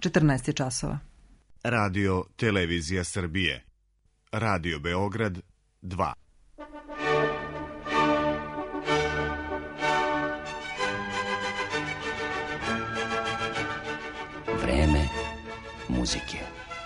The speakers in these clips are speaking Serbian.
14 je časova. Radio Televizija Srbije. Radio Beograd 2. Vreme muzike.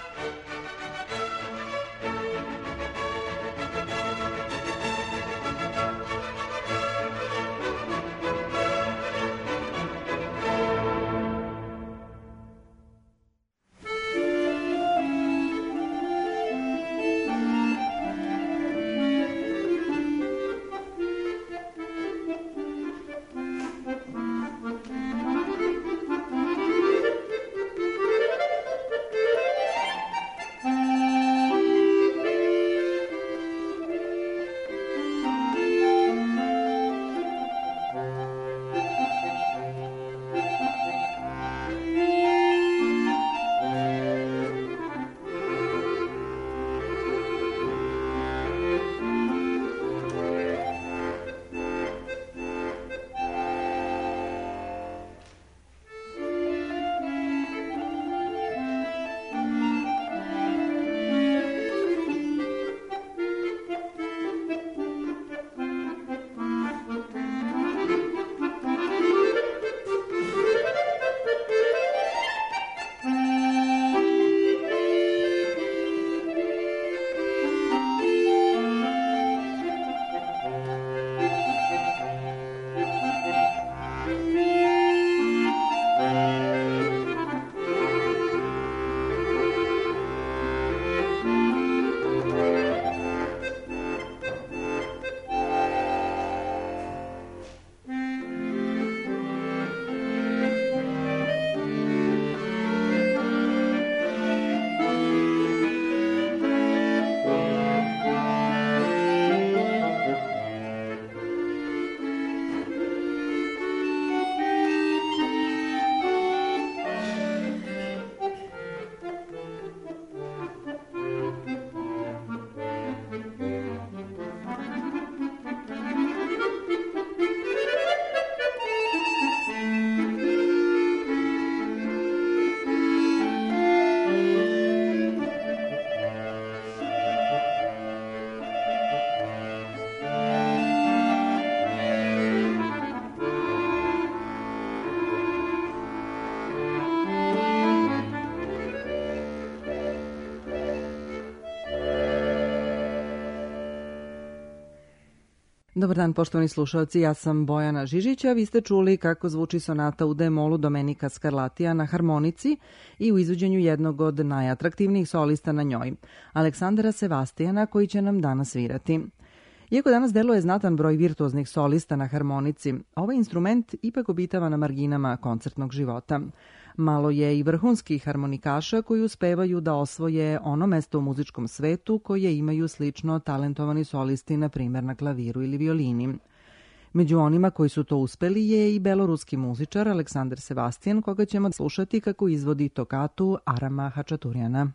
Dobar dan, poštovani slušalci, ja sam Bojana Žižića. Vi ste čuli kako zvuči sonata u D-molu Domenika Scarlatija na harmonici i u izvođenju jednog od najatraktivnijih solista na njoj, Aleksandra Sevastijana, koji će nam danas svirati. Iako danas deluje znatan broj virtuoznih solista na harmonici, ovaj instrument ipak obitava na marginama koncertnog života. Malo je i vrhunskih harmonikaša koji uspevaju da osvoje ono mesto u muzičkom svetu koje imaju slično talentovani solisti, na primjer na klaviru ili violini. Među onima koji su to uspeli je i beloruski muzičar Aleksandar Sevastijan, koga ćemo slušati kako izvodi tokatu Arama Hačaturjana.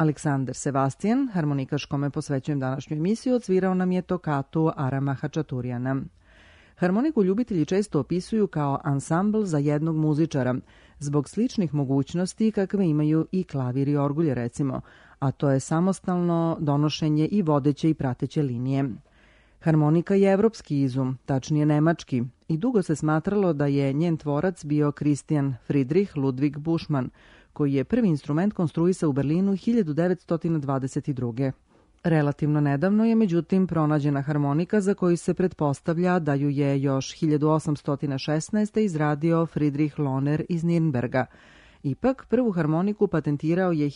Aleksander Sebastian, harmonikaš kome posvećujem današnju emisiju, odsvirao nam je tokatu Arama Hačaturijana. Harmoniku ljubitelji često opisuju kao ansambl za jednog muzičara, zbog sličnih mogućnosti kakve imaju i klavir i orgulje recimo, a to je samostalno donošenje i vodeće i prateće linije. Harmonika je evropski izum, tačnije nemački, i dugo se smatralo da je njen tvorac bio Christian Friedrich Ludwig Buschmann, koji je prvi instrument konstruisao u Berlinu 1922. Relativno nedavno je međutim pronađena harmonika za koju se pretpostavlja da ju je još 1816. izradio Friedrich Lohner iz Nirnberga. Ipak, prvu harmoniku patentirao je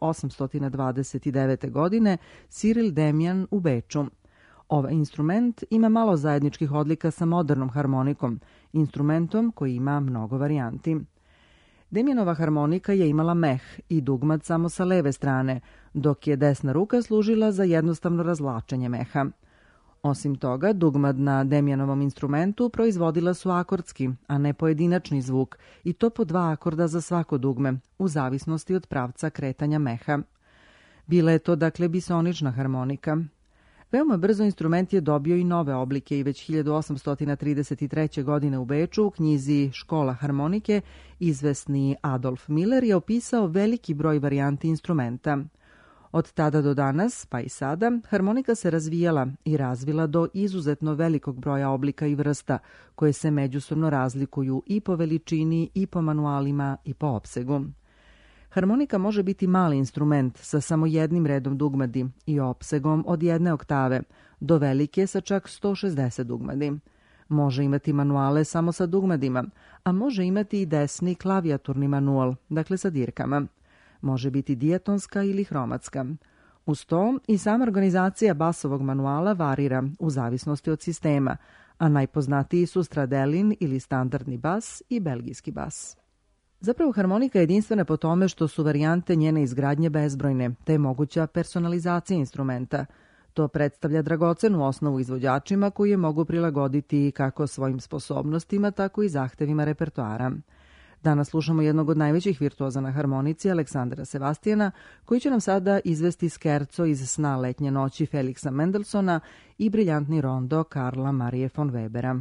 1829. godine Cyril Demian u Beču. Ovaj instrument ima malo zajedničkih odlika sa modernom harmonikom, instrumentom koji ima mnogo varijanti. Demianova harmonika je imala meh i dugmad samo sa leve strane, dok je desna ruka služila za jednostavno razvlačenje meha. Osim toga, dugmad na Demianovom instrumentu proizvodila su akordski, a ne pojedinačni zvuk, i to po 2 akorda za svako dugme, u zavisnosti od pravca kretanja meha. Bila je to dakle bisonična harmonika. Veoma brzo instrument je dobio i nove oblike i već 1833. godine u Beču u knjizi Škola harmonike izvesni Adolf Miller je opisao veliki broj varijanti instrumenta. Od tada do danas, pa i sada, harmonika se razvijala i razvila do izuzetno velikog broja oblika i vrsta, koje se međusobno razlikuju i po veličini, i po manualima, i po opsegu. Harmonika može biti mali instrument sa samo jednim redom dugmadi i opsegom od 1 oktave, do velike sa čak 160 dugmadi. Može imati manuale samo sa dugmadima, a može imati i desni klavijaturni manual, dakle sa dirkama. Može biti dijatonska ili hromatska. Uz to i sama organizacija basovog manuala varira u zavisnosti od sistema, a najpoznatiji su Stradelin ili standardni bas i belgijski bas. Zapravo harmonika je jedinstvena po tome što su varijante njene izgradnje bezbrojne, te je moguća personalizacija instrumenta. To predstavlja dragocenu osnovu izvođačima koji je mogu prilagoditi kako svojim sposobnostima, tako i zahtevima repertoara. Danas slušamo jednog od najvećih virtuoza na harmonici, Aleksandra Sebastiana, koji će nam sada izvesti skerco iz Sna letnje noći Felixa Mendelssohna i briljantni rondo Karla Marije von Webera.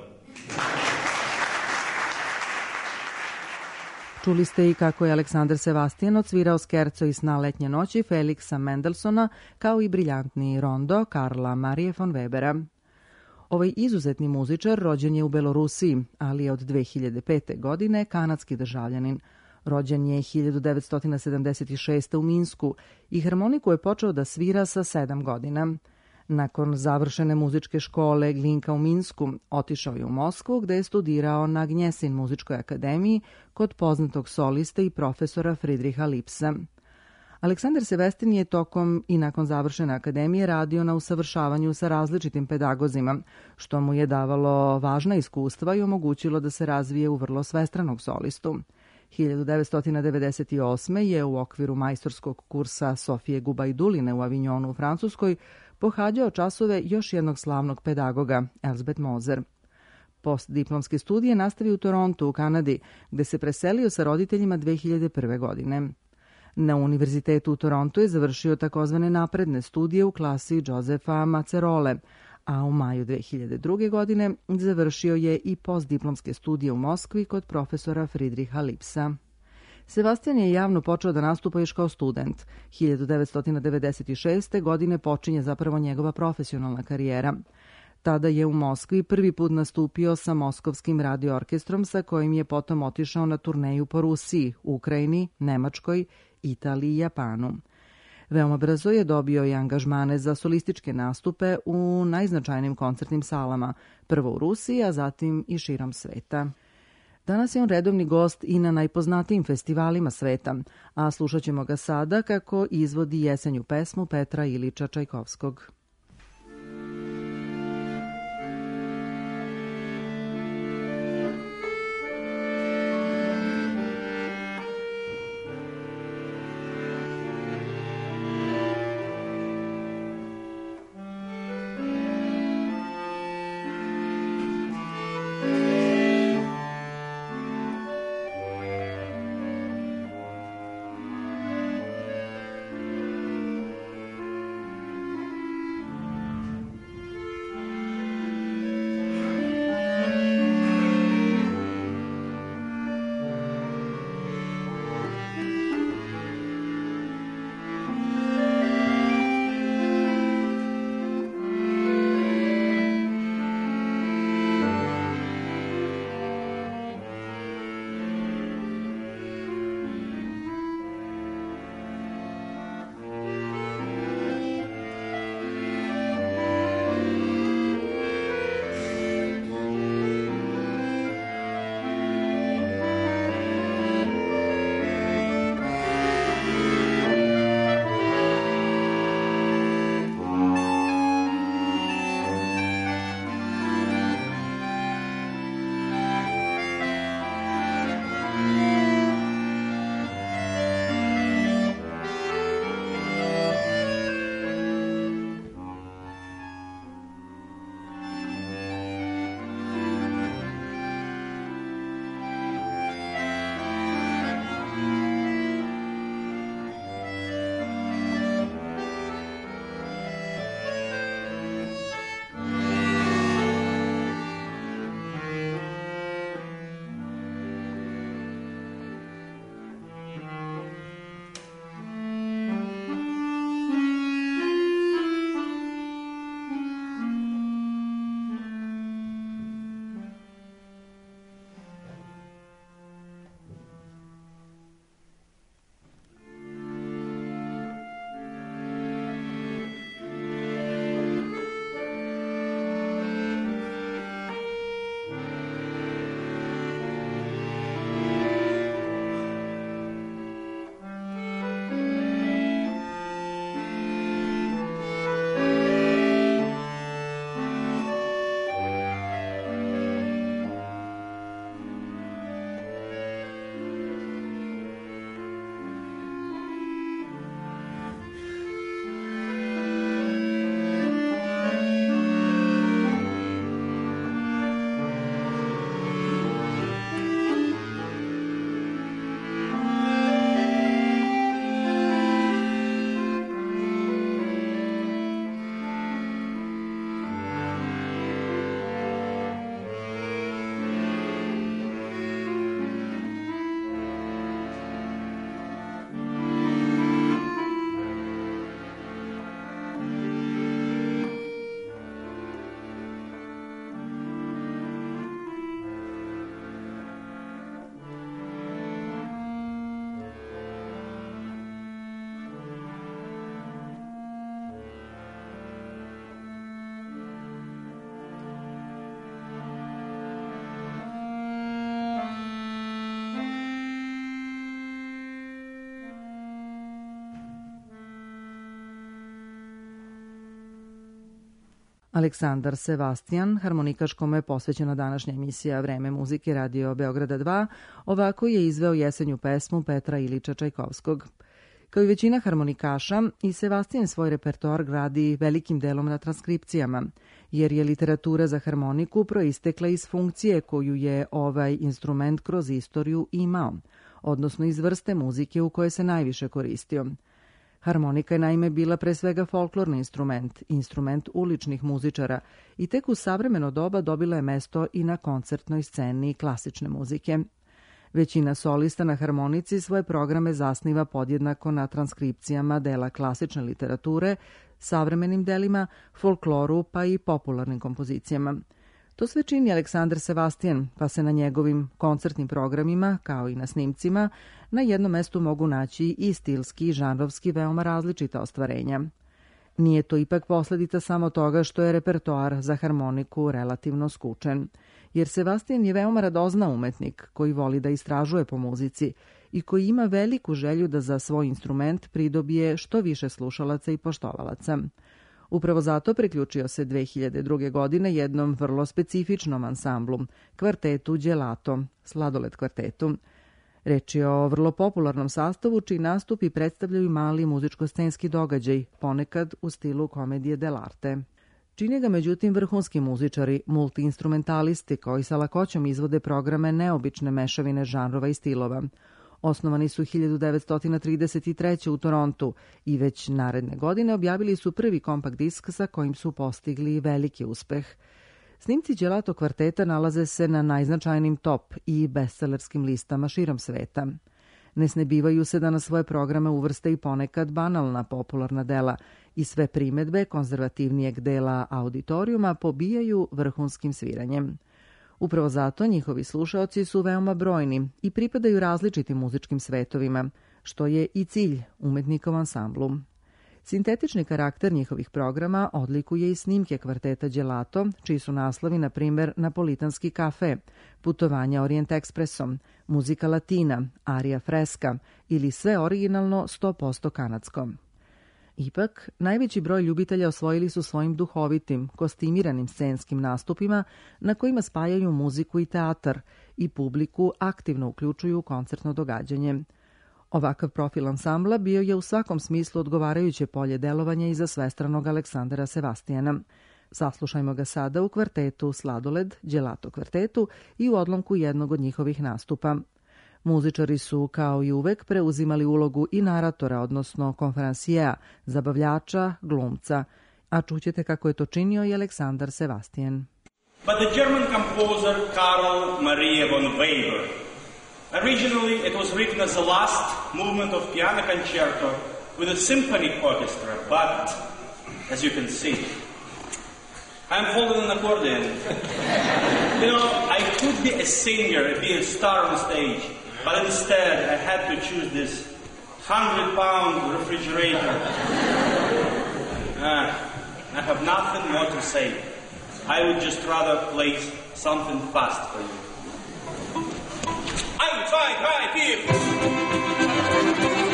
Čuli ste i kako je Aleksandar Sevastijan odsvirao skerco iz Sna letnje noći Feliksa Mendelsona, kao i briljantni rondo Karla Marije von Webera. Ovaj izuzetni muzičar rođen je u Belorusiji, ali je od 2005. godine kanadski državljanin. Rođen je 1976. u Minsku i harmoniku je počeo da svira sa 7 godina. Nakon završene muzičke škole Glinka u Minsku, otišao je u Moskvu gde je studirao na Gnjesin muzičkoj akademiji kod poznatog soliste i profesora Friedricha Lipsa. Aleksandar Sevestin je tokom i nakon završene akademije radio na usavršavanju sa različitim pedagozima, što mu je davalo važna iskustva i omogućilo da se razvije u vrlo svestranog solistu. 1998. je u okviru majstorskog kursa Sofije Gubajduline u Avignonu u Francuskoj pohađao časove još jednog slavnog pedagoga, Elsbeth Moser. Postdiplomske studije nastavio u Torontu u Kanadi, gde se preselio sa roditeljima 2001. godine. Na univerzitetu u Torontu je završio takozvane napredne studije u klasi Josefa Macerole, a u maju 2002. godine završio je i postdiplomske studije u Moskvi kod profesora Friedricha Lipsa. Sebastian je javno počeo da nastupa još kao student. 1996. godine počinje zapravo njegova profesionalna karijera. Tada je u Moskvi prvi put nastupio sa Moskovskim radio orkestrom sa kojim je potom otišao na turneju po Rusiji, Ukrajini, Nemačkoj, Italiji i Japanu. Veoma brzo je dobio i angažmane za solističke nastupe u najznačajnijim koncertnim salama, prvo u Rusiji, a zatim i širom sveta. Danas je on redovni gost i na najpoznatijim festivalima sveta, a slušat ćemo ga sada kako izvodi jesenju pesmu Petra Ilića Čajkovskog. Aleksandar Sevastijan, harmonikaškome je posvećena današnja emisija Vreme muzike Radio Beograda 2, ovako je izveo jesenju pesmu Petra Ilića Čajkovskog. Kao i većina harmonikaša, i Sevastijan svoj repertoar gradi velikim delom na transkripcijama, jer je literatura za harmoniku proistekla iz funkcije koju je ovaj instrument kroz istoriju imao, odnosno iz vrste muzike u kojoj se najviše koristio. Harmonika je naime bila pre svega folklorni instrument uličnih muzičara i tek u savremeno doba dobila je mesto i na koncertnoj sceni klasične muzike. Većina solista na harmonici svoje programe zasniva podjednako na transkripcijama dela klasične literature, savremenim delima, folkloru pa i popularnim kompozicijama. To sve čini Aleksandar Sevastijan, pa se na njegovim koncertnim programima, kao i na snimcima, na jednom mestu mogu naći i stilski i žanrovski veoma različita ostvarenja. Nije to ipak posledica samo toga što je repertoar za harmoniku relativno skučen, jer Sevastijan je veoma radozna umetnik koji voli da istražuje po muzici i koji ima veliku želju da za svoj instrument pridobije što više slušalaca i poštovalaca. Upravo zato priključio se 2002. godine jednom vrlo specifičnom ansamblu, kvartetu Gelato, Sladoled kvartetu. Reč je o vrlo popularnom sastavu čiji nastupi predstavljaju mali muzičko-scenski događaj, ponekad u stilu komedije dell'arte. Čine ga međutim vrhunski muzičari, multiinstrumentalisti koji sa lakoćom izvode programe neobične mešavine žanrova i stilova. Osnovani su 1933. u Torontu i već naredne godine objavili su prvi kompakt disk sa kojim su postigli veliki uspeh. Snimci Gelato kvarteta nalaze se na najznačajnijim top i bestsellerskim listama širom sveta. Ne snebivaju se da na svoje programe uvrste i ponekad banalna popularna dela i sve primedbe konzervativnijeg dela auditorijuma pobijaju vrhunskim sviranjem. Upravo zato njihovi slušaoci su veoma brojni i pripadaju različitim muzičkim svetovima, što je i cilj umetnika u ansamblu. Sintetični karakter njihovih programa odlikuje i snimke kvarteta Gelato, čiji su naslovi, na primjer, Napolitanski kafe, Putovanja Orient Ekspresom, Muzika latina, Arija freska ili sve originalno 100% kanadsko. Ipak, najveći broj ljubitelja osvojili su svojim duhovitim, kostimiranim scenskim nastupima na kojima spajaju muziku i teatar i publiku aktivno uključuju u koncertno događanje. Ovakav profil ansambla bio je u svakom smislu odgovarajuće polje delovanja i za svestranog Aleksandara Sevastijana. Saslušajmo ga sada u kvartetu Sladoled, Gelato kvartetu i u odlomku jednog od njihovih nastupa. Muzičari su, kao i uvek, preuzimali ulogu i naratora, odnosno konferansijeja, zabavljača, glumca, a čućete kako je to činio i Aleksandar Sevastijan. But the German composer Karl Maria von Weber. Originally it was written as the last movement of piano concerto with a symphony orchestra, but as you can see, I'm holding an accordion. You know, I could be a singer, be a star on stage, but instead I had to choose this 100-pound refrigerator. I have nothing more to say. I would just rather play something fast for you. 1, 2, 3, 4.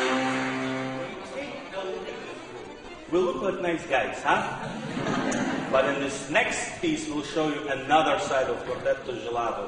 We look like nice guys, huh? But in this next piece, we'll show you another side of Quartetto Gelato.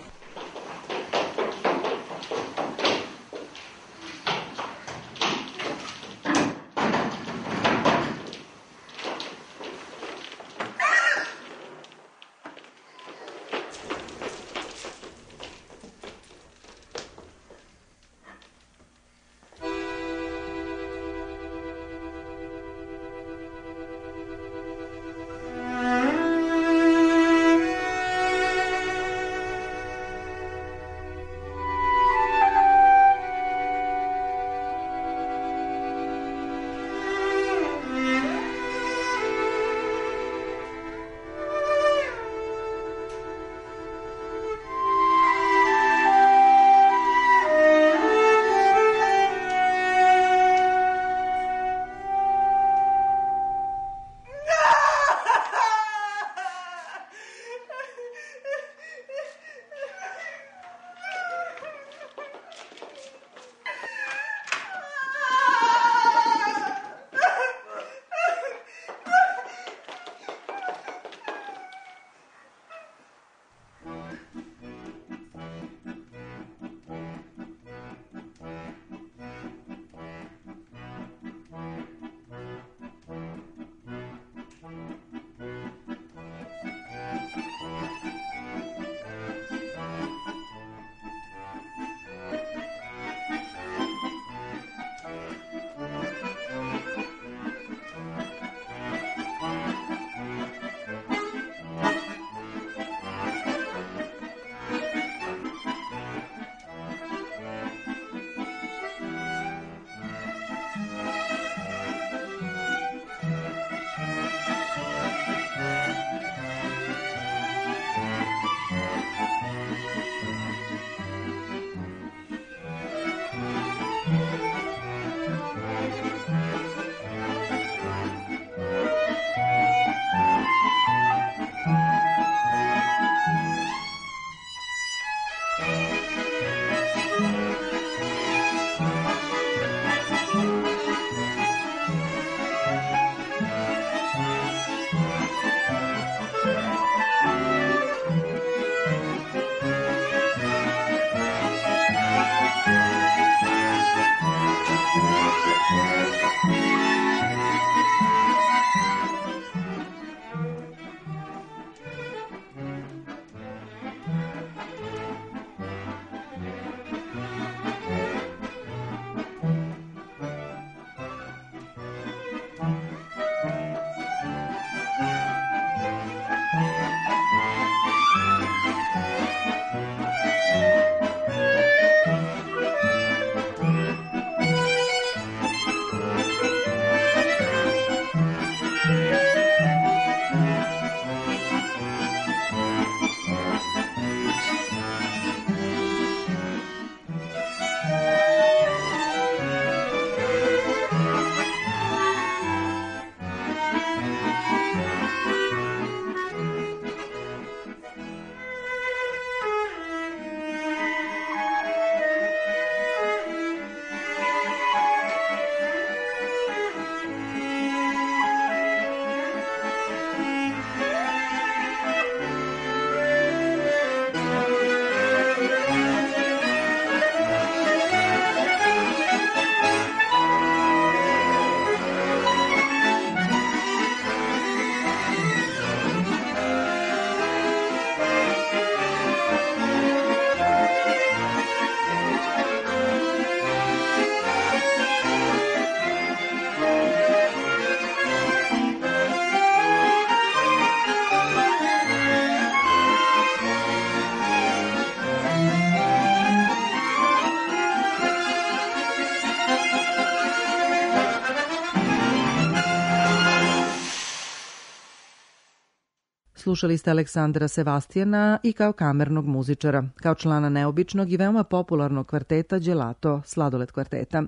Slušali ste Aleksandra Sevastijana i kao kamernog muzičara, kao člana neobičnog i veoma popularnog kvarteta Gelato, Sladoled kvarteta.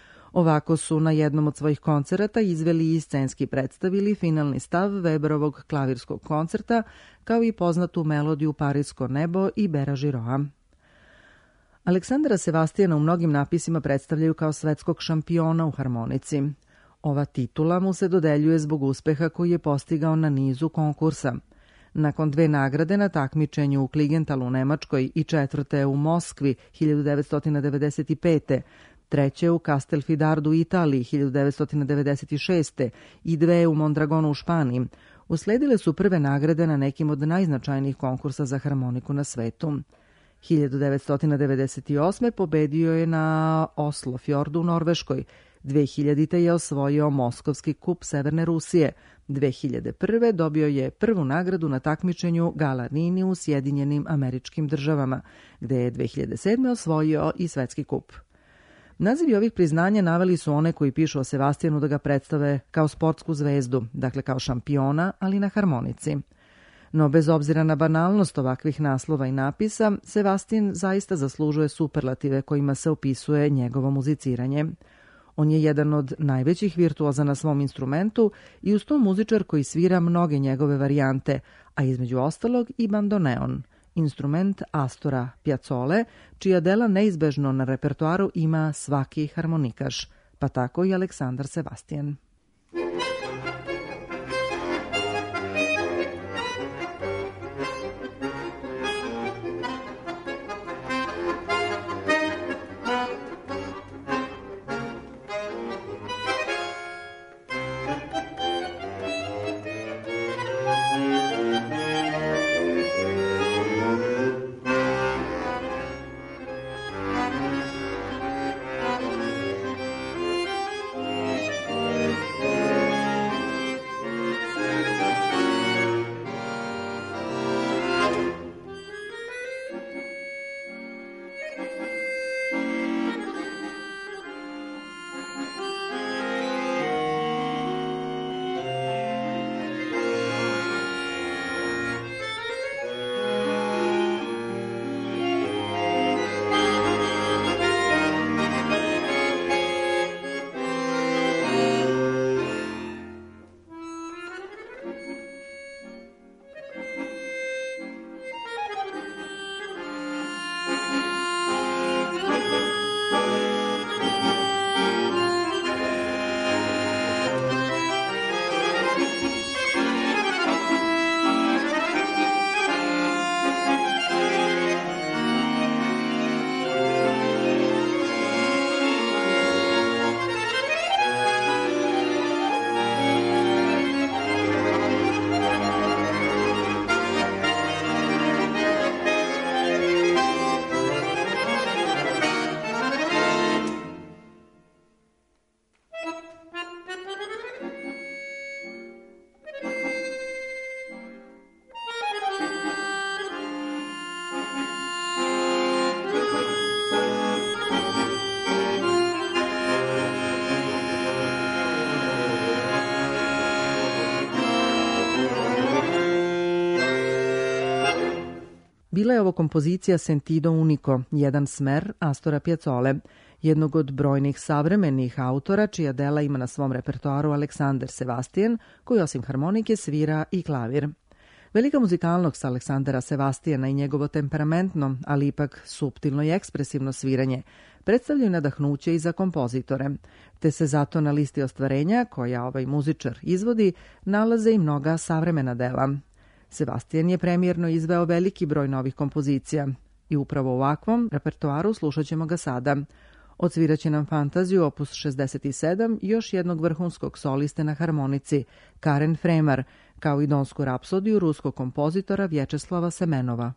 Ovako su na jednom od svojih koncerata izveli i scenski predstavili finalni stav Weberovog klavirskog koncerta, kao i poznatu melodiju Parisko nebo i Bera Žiroa. Aleksandra Sevastijana u mnogim napisima predstavljaju kao svetskog šampiona u harmonici. Ova titula mu se dodeljuje zbog uspeha koji je postigao na nizu konkursa. Nakon 2 nagrade na takmičenju u Kligentalu u Nemačkoj i 4. u Moskvi 1995. 3. u Castelfidardu u Italiji 1996. i 2 u Mondragonu u Španiji, usledile su prve nagrade na nekim od najznačajnijih konkursa za harmoniku na svetu. 1998. pobedio je na Oslofjordu u Norveškoj, 2000. je osvojio Moskovski kup Severne Rusije, 2001. dobio je prvu nagradu na takmičenju Galanini u Sjedinjenim Američkim Državama, gde je 2007. osvojio i svetski kup. Nazivi ovih priznanja naveli su one koji pišu o Sevastijanu da ga predstave kao sportsku zvezdu, dakle kao šampiona, ali na harmonici. No bez obzira na banalnost ovakvih naslova i napisa, Sevastijan zaista zaslužuje superlative kojima se opisuje njegovo muziciranje. On je jedan od najvećih virtuoza na svom instrumentu i uz to muzičar koji svira mnoge njegove varijante, a između ostalog i bandoneon, instrument Astora Piazzole, čija dela neizbežno na repertoaru ima svaki harmonikaš, pa tako i Aleksandar Sevastijan. Bila je ovo kompozicija Sentido Unico, jedan smer Astora Piazzole, jednog od brojnih savremenih autora čija dela ima na svom repertoaru Aleksandar Sevastijan, koji osim harmonike svira i klavir. Velika muzikalnost Aleksandara Sevastijana i njegovo temperamentno, ali ipak suptilno i ekspresivno sviranje predstavljaju nadahnuće i za kompozitore, te se zato na listi ostvarenja, koja ovaj muzičar izvodi, nalaze i mnoga savremena dela. Sevastijan je premijerno izveo veliki broj novih kompozicija i upravo u ovakvom repertoaru slušat ćemo ga sada. Odsviraće nam fantaziju opus 67 i još jednog vrhunskog soliste na harmonici, Karen Fremar, kao i donsku rapsodiju ruskog kompozitora Vječeslava Semenova.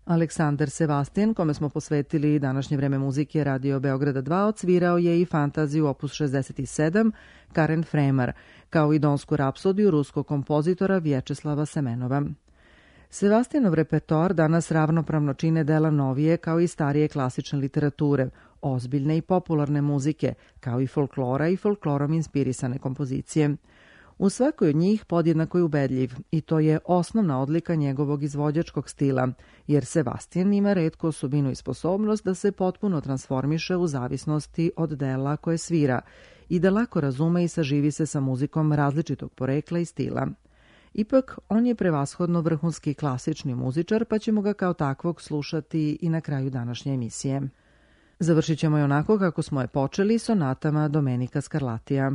Aleksandar Sevastijan, kome smo posvetili današnje vreme muzike Radio Beograda 2, odsvirao je i fantaziju opus 67 Karen Fremar, kao i donsku rapsodiju ruskog kompozitora Vječeslava Semenova. Sevastijanov repertoar danas ravnopravno čine dela novije kao i starije klasične literature, ozbiljne i popularne muzike, kao i folklora i folklorom inspirisane kompozicije. U svakoj od njih podjednako je ubedljiv i to je osnovna odlika njegovog izvođačkog stila, jer Sevastijan ima retku osobinu i sposobnost da se potpuno transformiše u zavisnosti od dela koje svira i da lako razume i saživi se sa muzikom različitog porekla i stila. Ipak, on je prevashodno vrhunski klasični muzičar, pa ćemo ga kao takvog slušati i na kraju današnje emisije. Završit ćemo je onako kako smo je počeli, sonatama Domenika Scarlatija.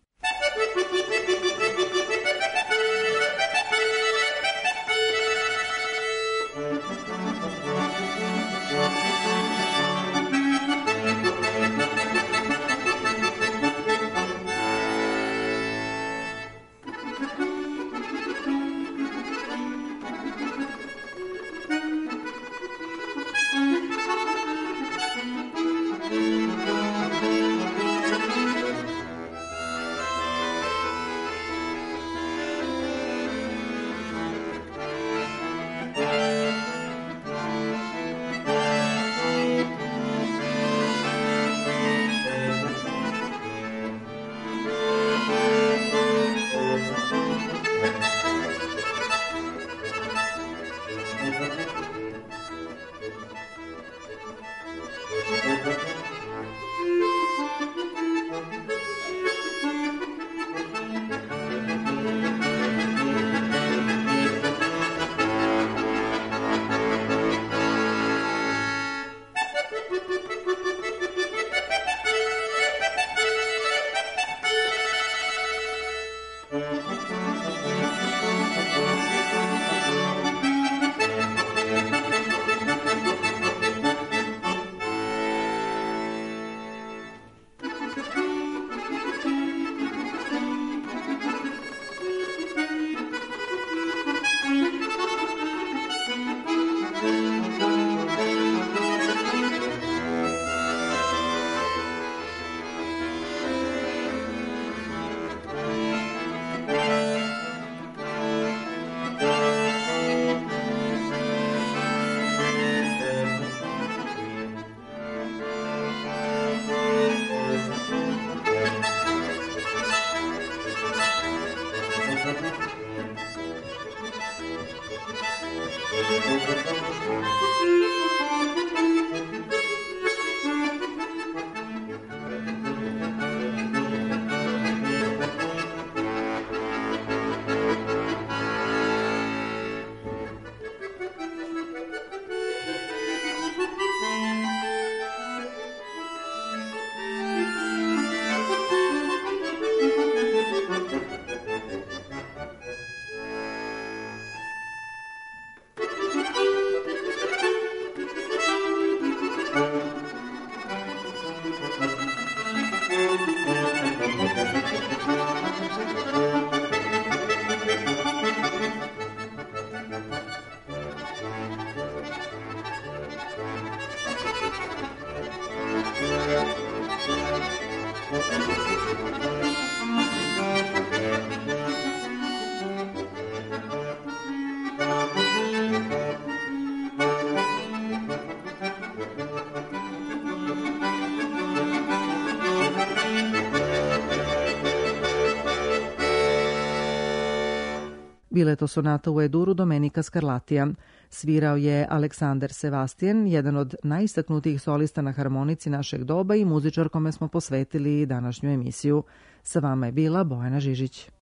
Bila je to sonata u E-duru Domenika Scarlatija. Svirao je Aleksandar Sevastijan, jedan od najistaknutijih solista na harmonici našeg doba i muzičar kome smo posvetili današnju emisiju. Sa vama je bila Bojana Žižić.